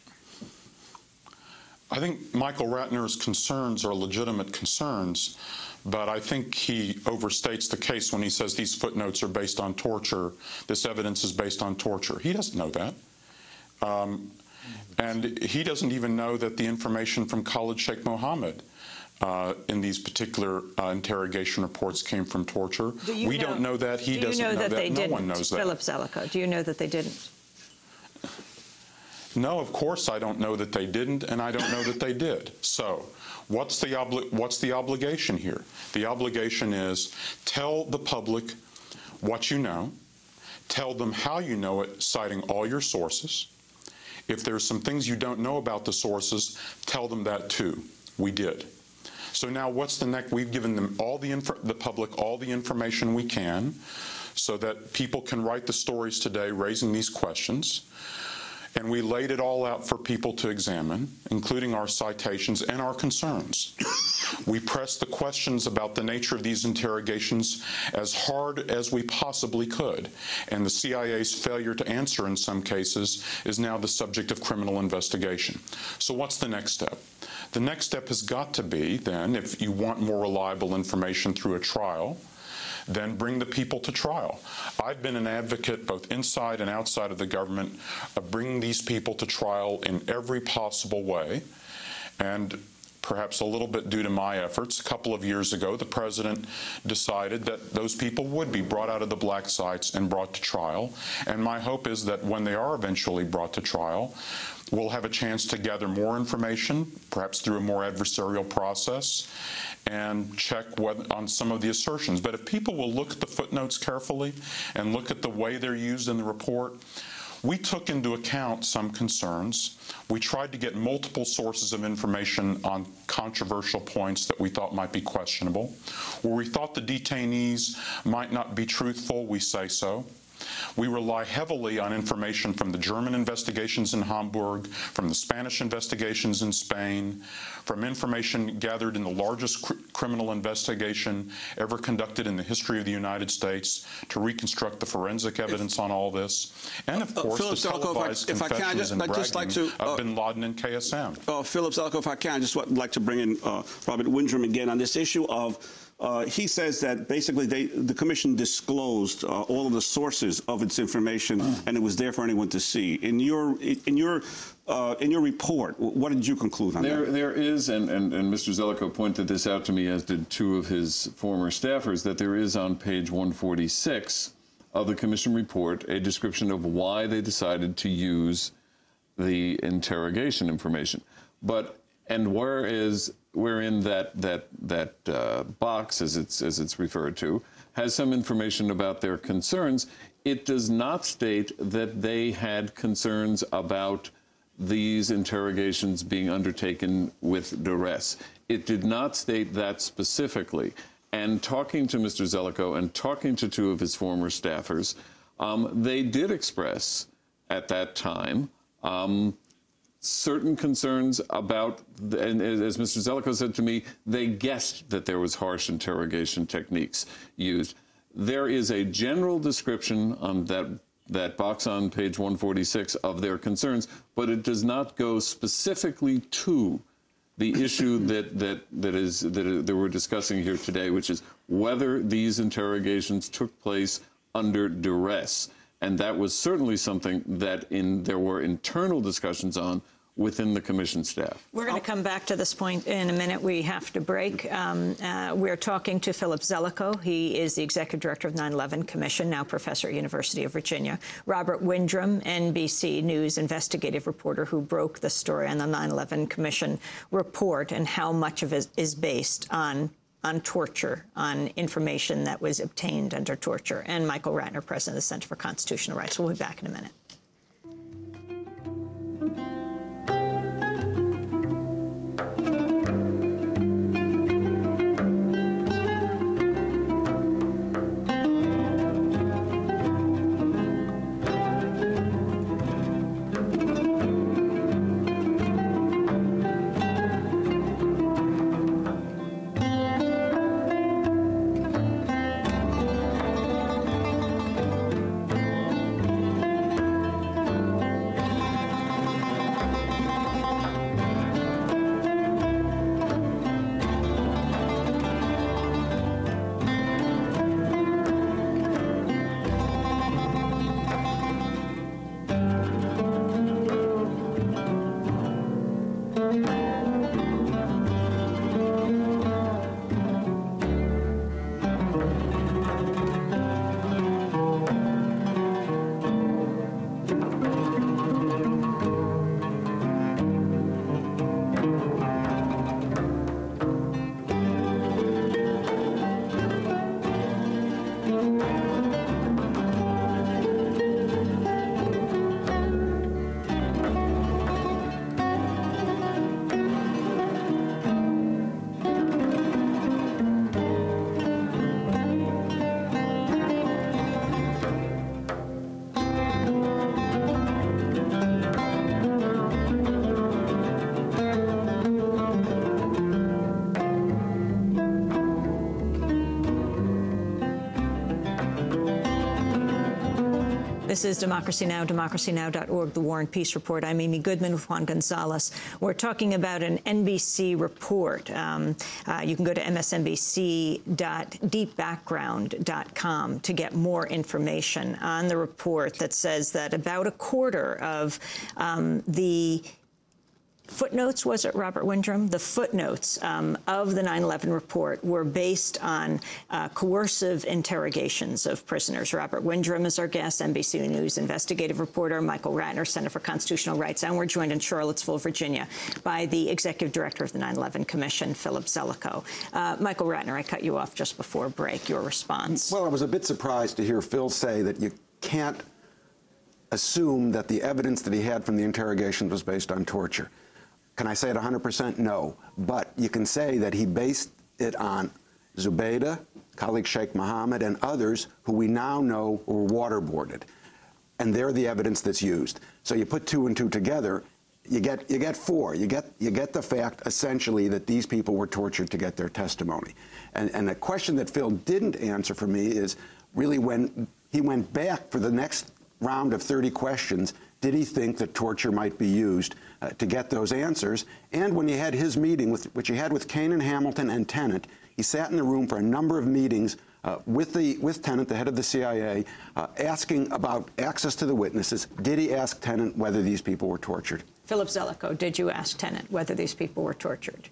I think Michael Ratner's concerns are legitimate concerns, but I think he overstates the case when he says these footnotes are based on torture, this evidence is based on torture. He doesn't know that. Um, and he doesn't even know that the information from Khalid Sheikh Mohammed uh, in these particular uh, interrogation reports came from torture. Do we know, don't know that. He do doesn't know know that. that. They no didn't. one knows that. Philip Zelikow, do you know that they didn't? No, of course I don't know that they didn't, and I don't know that they did. So what's the, obli what's the obligation here? The obligation is tell the public what you know, tell them how you know it, citing all your sources. If there's some things you don't know about the sources, tell them that too. We did. So now what's the next? We've given them all the, inf the public all the information we can so that people can write the stories today raising these questions. And we laid it all out for people to examine, including our citations and our concerns. We pressed the questions about the nature of these interrogations as hard as we possibly could. And the C I A's failure to answer in some cases is now the subject of criminal investigation. So what's the next step? The next step has got to be, then, if you want more reliable information through a trial, then bring the people to trial. I've been an advocate both inside and outside of the government of bringing these people to trial in every possible way. And perhaps a little bit due to my efforts, a couple of years ago, the president decided that those people would be brought out of the black sites and brought to trial. And my hope is that when they are eventually brought to trial, we'll have a chance to gather more information, perhaps through a more adversarial process, and check what, on some of the assertions. But if people will look at the footnotes carefully and look at the way they're used in the report, we took into account some concerns. We tried to get multiple sources of information on controversial points that we thought might be questionable. Where we thought the detainees might not be truthful, we say so. We rely heavily on information from the German investigations in Hamburg, from the Spanish investigations in Spain, from information gathered in the largest cr criminal investigation ever conducted in the history of the United States to reconstruct the forensic evidence on all this. And, of course, uh, uh, the televised if I, if confessions I can, just, and bragging just like to, uh, of bin Laden and K S M. Uh, Philip Zelikow, if I can, I just would like to bring in uh, Robert Windrum again on this issue of Uh, he says that basically they, the commission disclosed uh, all of the sources of its information, and it was there for anyone to see. In your in your uh, in your report, what did you conclude on there, that? There is, and, and, and Mister Zelikow pointed this out to me, as did two of his former staffers, that there is on page one forty-six of the commission report a description of why they decided to use the interrogation information. But and where is wherein that that that uh, box, as it's as it's referred to, has some information about their concerns. It does not state that they had concerns about these interrogations being undertaken with duress. It did not state that specifically. And talking to Mister Zelikow and talking to two of his former staffers, um, they did express at that time um, certain concerns about, and as Mister Zelikow said to me, they guessed that there was harsh interrogation techniques used. There is a general description on that that box on page one forty-six of their concerns, but it does not go specifically to the issue that that that is that, that we're discussing here today, which is whether these interrogations took place under duress. And that was certainly something that in there were internal discussions on within the commission staff. We're going to come back to this point in a minute. We have to break. Um, uh, we're talking to Philip Zelikow. He is the Executive Director of nine eleven Commission, now professor at University of Virginia. Robert Windrum, N B C News investigative reporter who broke the story on the nine eleven Commission report and how much of it is based on on torture, on information that was obtained under torture, and Michael Ratner, President of the Center for Constitutional Rights. We'll be back in a minute. This is Democracy Now!, democracy now dot org, the War and Peace Report. I'm Amy Goodman with Juan Gonzalez. We're talking about an N B C report. Um, uh, you can go to M S N B C dot deep background dot com to get more information on the report that says that about a quarter of um, the footnotes, was it, Robert Windrum? The footnotes um, of the nine eleven report were based on uh, coercive interrogations of prisoners. Robert Windrum is our guest, N B C News investigative reporter, Michael Ratner, Center for Constitutional Rights, and we're joined in Charlottesville, Virginia, by the executive director of the nine eleven Commission, Philip Zelikow. Uh, Michael Ratner, I cut you off just before break. Your response? Well, I was a bit surprised to hear Phil say that you can't assume that the evidence that he had from the interrogations was based on torture. Can I say it one hundred percent? No. But you can say that he based it on Zubaydah, colleague Sheikh Mohammed, and others who we now know were waterboarded. And they're the evidence that's used. So you put two and two together, you get you get four. You get you get the fact, essentially, that these people were tortured to get their testimony. And, and the question that Phil didn't answer for me is really when he went back for the next round of thirty questions, did he think that torture might be used uh, to get those answers? And when he had his meeting, with, which he had with Kanan, Hamilton, and Tenet, he sat in the room for a number of meetings uh, with, the, with Tenet, the head of the C I A, uh, asking about access to the witnesses. Did he ask Tenet whether these people were tortured? Philip Zelikow, did you ask Tenet whether these people were tortured?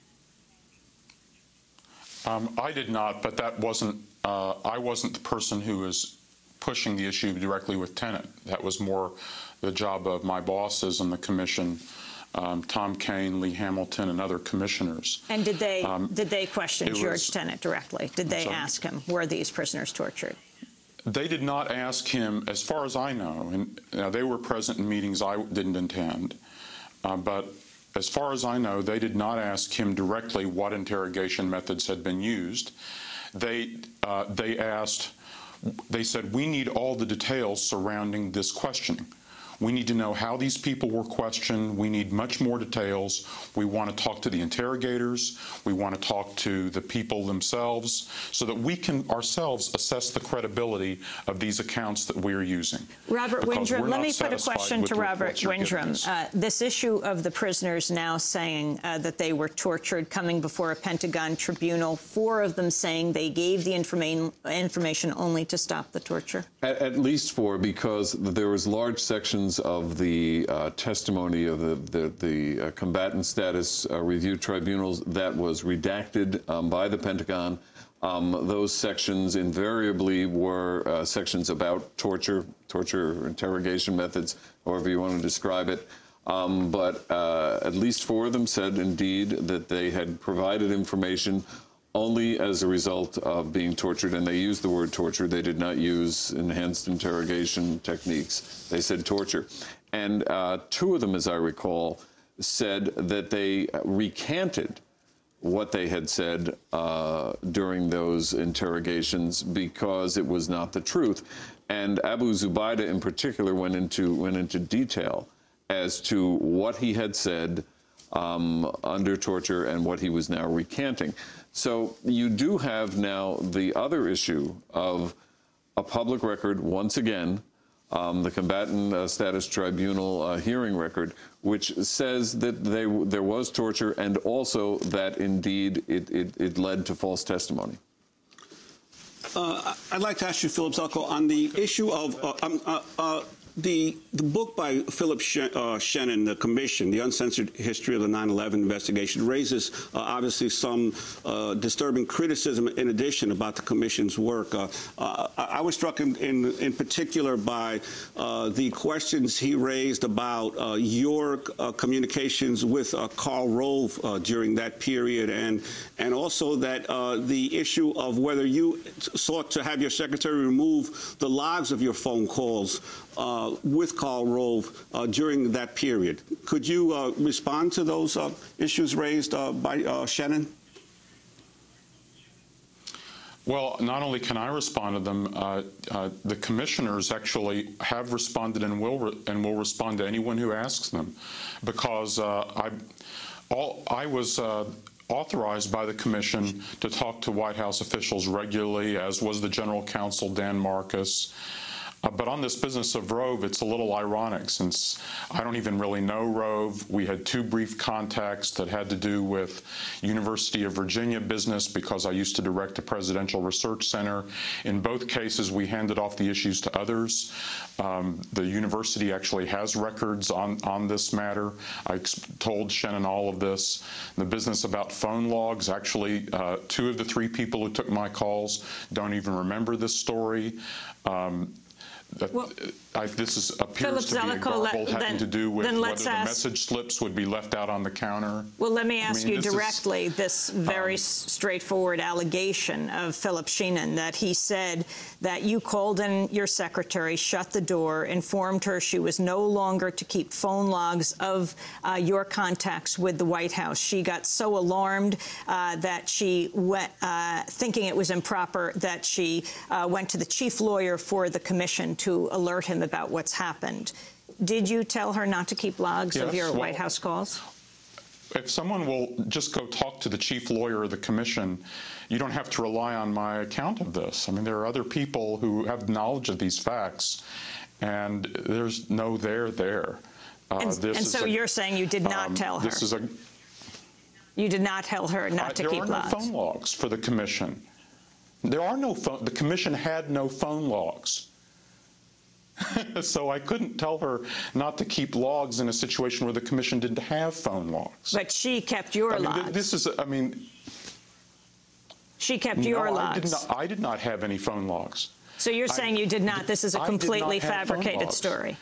Um, I did not, but that wasn't, uh, I wasn't the person who was pushing the issue directly with Tenet. That was more the job of my bosses in the commission, um, Tom Kean, Lee Hamilton, and other commissioners. And did they um, did they question George was, Tenet directly? Did they sorry? ask him, were these prisoners tortured? They did not ask him, as far as I know, and now they were present in meetings I didn't attend, uh, but as far as I know, they did not ask him directly what interrogation methods had been used. They uh, they asked. They said, we need all the details surrounding this questioning. We need to know how these people were questioned. We need much more details. We want to talk to the interrogators. We want to talk to the people themselves so that we can ourselves assess the credibility of these accounts that we are using. Robert Windrum, let me put a question to Robert Windrum. Uh, this issue of the prisoners now saying uh, that they were tortured, coming before a Pentagon tribunal, four of them saying they gave the informa information only to stop the torture? At, at least four, because there was large sections of the uh, testimony of the, the, the uh, combatant status uh, review tribunals that was redacted um, by the Pentagon. Um, those sections invariably were uh, sections about torture, torture interrogation methods, however you want to describe it. Um, but uh, at least four of them said, indeed, that they had provided information only as a result of being tortured, and they used the word torture. They did not use enhanced interrogation techniques. They said torture. And uh, two of them, as I recall, said that they recanted what they had said uh, during those interrogations because it was not the truth. And Abu Zubaydah in particular went into, went into detail as to what he had said um, under torture and what he was now recanting. So you do have now the other issue of a public record, once again, um, the Combatant uh, Status Tribunal uh, hearing record, which says that they, there was torture and also that, indeed, it, it, it led to false testimony. Uh, I'd like to ask you, Philip Zelikow, on the issue of uh, um, uh, uh, the the book by Philip Sh uh, Shannon, The Commission, The Uncensored History of the nine eleven Investigation, raises uh, obviously some uh, disturbing criticism in addition about the Commission's work. Uh, uh, I was struck in, in, in particular by uh, the questions he raised about uh, your uh, communications with uh, Karl Rove uh, during that period, and, and also that uh, the issue of whether you sought to have your secretary remove the logs of your phone calls Uh, with Karl Rove uh, during that period. Could you uh, respond to those uh, issues raised uh, by uh, Shannon? Well, not only can I respond to them, uh, uh, the commissioners actually have responded and will re and will respond to anyone who asks them, because uh, I, all, I was uh, authorized by the commission to talk to White House officials regularly, as was the General Counsel Dan Marcus. Uh, but on this business of Rove, it's a little ironic since I don't even really know Rove. We had two brief contacts that had to do with University of Virginia business because I used to direct a presidential research center. In both cases, we handed off the issues to others. Um, the university actually has records on, on this matter. I told Shannon all of this. The business about phone logs, actually, uh, two of the three people who took my calls don't even remember this story. Um, That, well, I, this is, appears Philip to be a Zelikow, garble let, having then, to do with then whether let's the ask, message slips would be left out on the counter. Well, let me ask I mean, you this directly is, this very um, straightforward allegation of Philip Sheehan, that he said that you called in your secretary, shut the door, informed her she was no longer to keep phone logs of uh, your contacts with the White House. She got so alarmed uh, that she went, uh, thinking it was improper, that she uh, went to the chief lawyer for the commission to alert him about what's happened. Did you tell her not to keep logs yes, of your well, White House calls? If someone will just go talk to the chief lawyer of the commission, you don't have to rely on my account of this. I mean, there are other people who have knowledge of these facts, and there's no there there. Uh, and this and is so a, you're saying you did not um, tell her? This is a. You did not tell her not uh, to there keep are logs? no phone logs for the commission. There are no phone. The commission had no phone logs. So I couldn't tell her not to keep logs in a situation where the commission didn't have phone logs. But she kept your I mean, logs. th this is, I mean... She kept no, your I logs. Did not, I did not have any phone logs. So you're saying I, you did not. This is a completely fabricated story.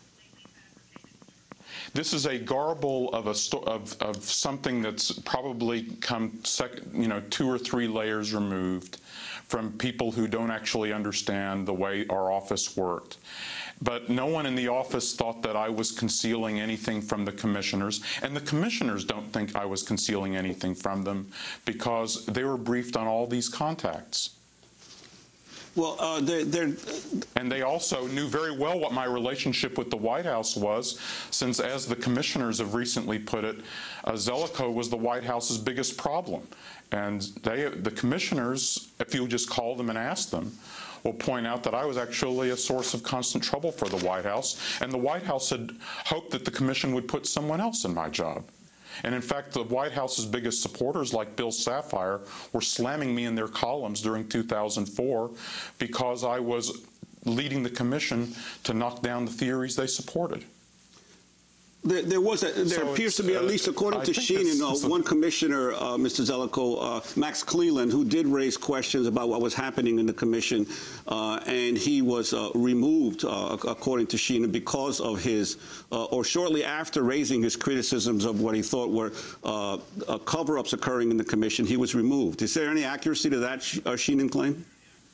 This is a garble of a sto of, of something that's probably come sec you know two or three layers removed from people who don't actually understand the way our office worked. But no one in the office thought that I was concealing anything from the commissioners, and the commissioners don't think I was concealing anything from them because they were briefed on all these contacts. Well, uh, they're, they're... And they also knew very well what my relationship with the White House was, since, as the commissioners have recently put it, uh, Zelikow was the White House's biggest problem. And they, the commissioners, if you just call them and ask them, will point out that I was actually a source of constant trouble for the White House, and the White House had hoped that the commission would put someone else in my job. And in fact, the White House's biggest supporters, like Bill Safire, were slamming me in their columns during two thousand four because I was leading the commission to knock down the theories they supported. There, there was a, there So appears to be, uh, at least according I to think Sheehan, this- uh, this- one commissioner, uh, Mister Zelikow, uh, Max Cleland, who did raise questions about what was happening in the commission, uh, and he was uh, removed, uh, according to Sheehan, because of his, uh, or shortly after raising his criticisms of what he thought were uh, uh, cover-ups occurring in the commission, he was removed. Is there any accuracy to that uh, Sheehan claim?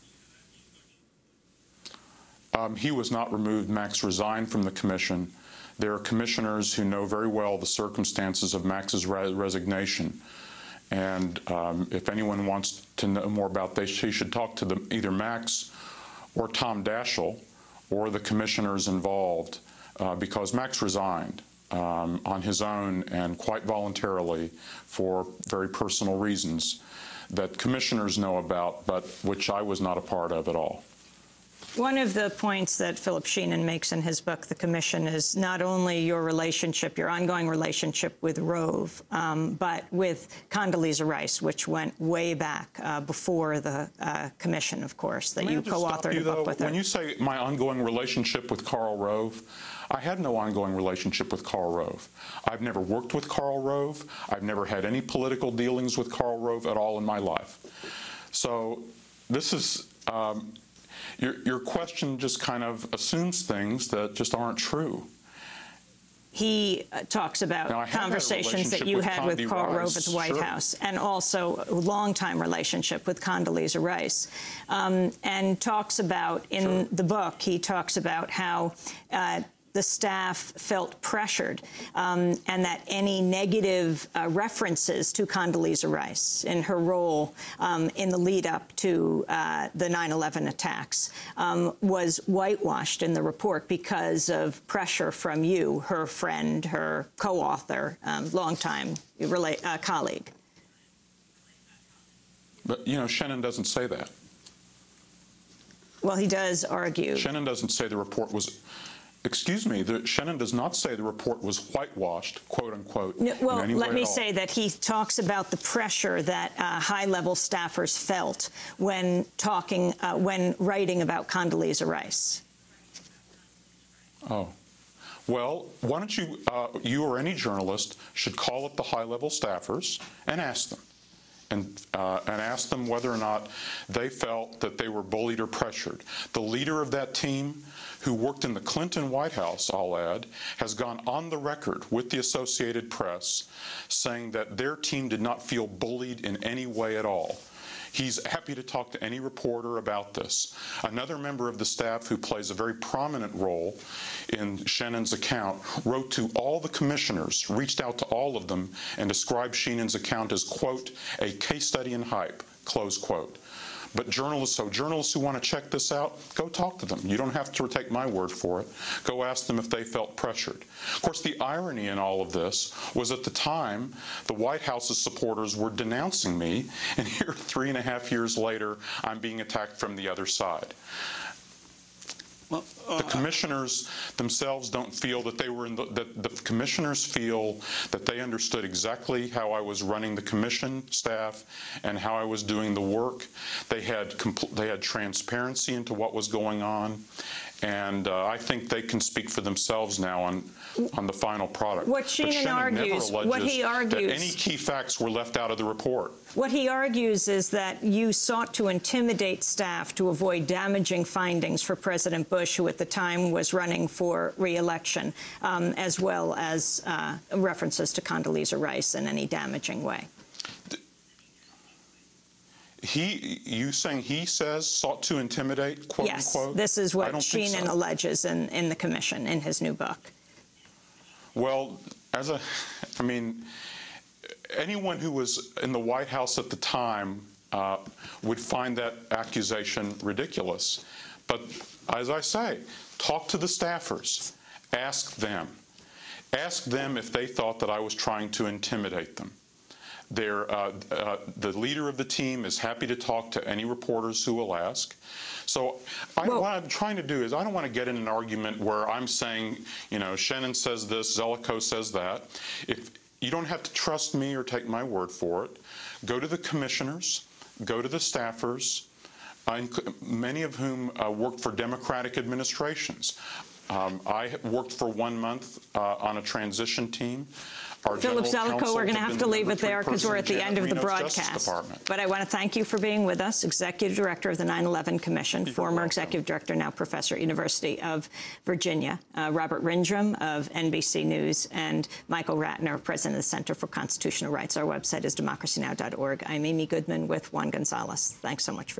Um, he was not removed. Max resigned from the commission. There are commissioners who know very well the circumstances of Max's re resignation. And um, if anyone wants to know more about this, he should talk to them, either Max or Tom Daschle or the commissioners involved, uh, because Max resigned um, on his own and quite voluntarily for very personal reasons that commissioners know about, but which I was not a part of at all. One of the points that Philip Sheehan makes in his book, The Commission, is not only your relationship, your ongoing relationship with Rove, um, but with Condoleezza Rice, which went way back uh, before the uh, commission, of course, that May I you just stop co-authored you, a book though? with her. When you say my ongoing relationship with Karl Rove, I had no ongoing relationship with Karl Rove. I've never worked with Karl Rove. I've never had any political dealings with Karl Rove at all in my life. So this is... Um, Your, your question just kind of assumes things that just aren't true. He uh, talks about Now, I have had a conversations that relationship you with had with Condi Karl Rove Rice, at the White sure. House, and also a long-time relationship with Condoleezza Rice, um, and talks about, in Sure. the book, he talks about how uh, the staff felt pressured, um, and that any negative uh, references to Condoleezza Rice in her role um, in the lead-up to uh, the nine eleven attacks um, was whitewashed in the report because of pressure from you, her friend, her co-author, um, longtime rela- uh, colleague. But, you know, Shannon doesn't say that. Well, he does argue. Shenin doesn't say the report was. Excuse me, the, Shenin does not say the report was whitewashed, quote unquote. No, well, in any let way me at all. say that he talks about the pressure that uh, high-level staffers felt when talking, uh, when writing about Condoleezza Rice. Oh. Well, why don't you, uh, you or any journalist should call up the high-level staffers and ask them. And, uh, and ask them whether or not they felt that they were bullied or pressured. The leader of that team, who worked in the Clinton White House, I'll add, has gone on the record with the Associated Press saying that their team did not feel bullied in any way at all. He's happy to talk to any reporter about this. Another member of the staff who plays a very prominent role in Shenin's account wrote to all the commissioners, reached out to all of them, and described Shenin's account as, quote, a case study in hype, close quote. But journalists, so journalists who want to check this out, go talk to them. You don't have to take my word for it. Go ask them if they felt pressured. Of course, the irony in all of this was at the time, the White House's supporters were denouncing me, and here, three and a half years later, I'm being attacked from the other side. Well, uh, the commissioners themselves don't feel that they were in the, that the commissioners feel that they understood exactly how I was running the commission staff and how I was doing the work. They had compl- they had transparency into what was going on, and uh, I think they can speak for themselves now on on the final product. What But Shenin Shenin argues, never what he alleges argues, that any key facts were left out of the report. What he argues is that you sought to intimidate staff to avoid damaging findings for President Bush, who at the time was running for re-election, um, as well as uh, references to Condoleezza Rice in any damaging way. He, you saying he says sought to intimidate, quote yes, unquote? this is what Shenin so. alleges in, in the commission in his new book. Well, as a, I mean, anyone who was in the White House at the time uh, would find that accusation ridiculous. But as I say, talk to the staffers. Ask them. Ask them if they thought that I was trying to intimidate them. They're, uh, uh, the leader of the team is happy to talk to any reporters who will ask. So I, well, what I'm trying to do is I don't want to get in an argument where I'm saying, you know, Shenin says this, Zelikow says that. If you don't have to trust me or take my word for it, go to the commissioners, go to the staffers, uh, many of whom uh, worked for Democratic administrations. Um, I worked for one month uh, on a transition team. Our Philip Zelikow, we're going to have to leave it there because we're at the end of the broadcast. But I want to thank you for being with us, Executive Director of the nine eleven Commission, You're former welcome. Executive Director, now Professor at University of Virginia, uh, Robert Rindrum of N B C News, and Michael Ratner, President of the Center for Constitutional Rights. Our website is democracy now dot org. I'm Amy Goodman with Juan Gonzalez. Thanks so much for